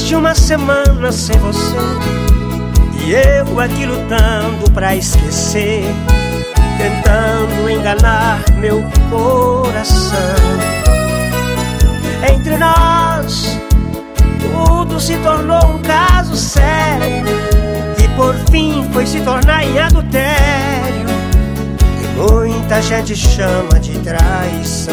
de uma semana sem você, e eu aqui lutando pra esquecer, tentando enganar meu coração. Entre nós tudo se tornou um caso sério, e por fim foi se tornar em adultério, que muita gente chama de traição.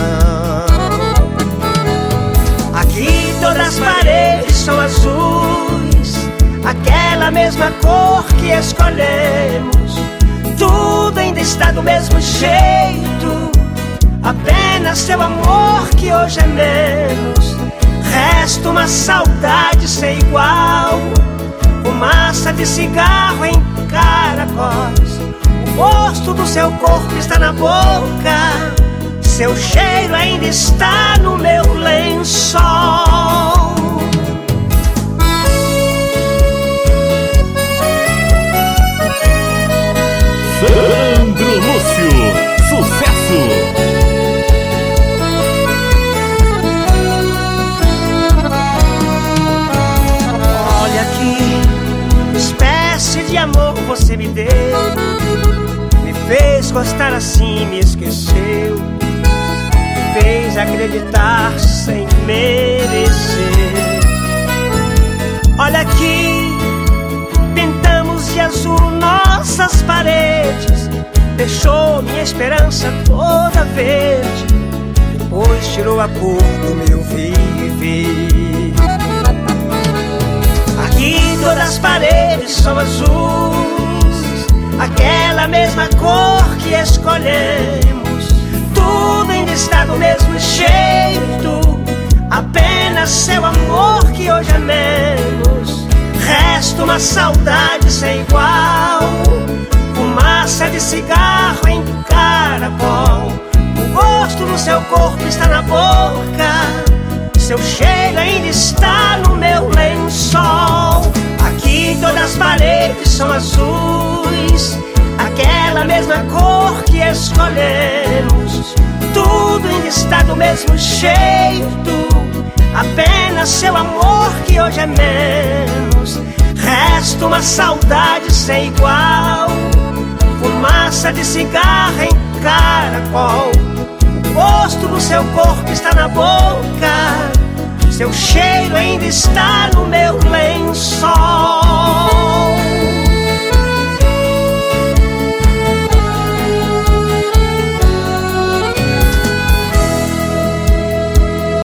Aqui todas as paredes são azuis, aquela mesma cor que escolhemos. Tudo ainda está do mesmo jeito, apenas seu amor que hoje é menos. Resta uma saudade sem igual, fumaça de cigarro em caracóis. O gosto do seu corpo está na boca, seu cheiro ainda está no meu lençol. Sandro Lúcio, sucesso! Olha que espécie de amor você me deu, me fez gostar assim, me esqueceu, me fez acreditar sem merecer. Olha aqui, pintamos de azul nossas paredes, deixou minha esperança toda verde, depois tirou a cor do meu viver. Aqui todas as paredes são azuis, aquela mesma cor que escolhemos. Tudo ainda está do mesmo jeito, apenas seu amor que hoje é menos. Resta uma saudade sem igual, fumaça de cigarro em caracol. O gosto do seu corpo está na boca, seu cheiro ainda está no meu lençol. Aqui todas as paredes são azuis, aquela mesma cor que escolhemos. Tudo ainda está do mesmo jeito, apenas seu amor que hoje é menos. Resta uma saudade sem igual, fumaça de cigarro em caracol. O gosto do seu corpo está na boca, seu cheiro ainda está no meu lençol.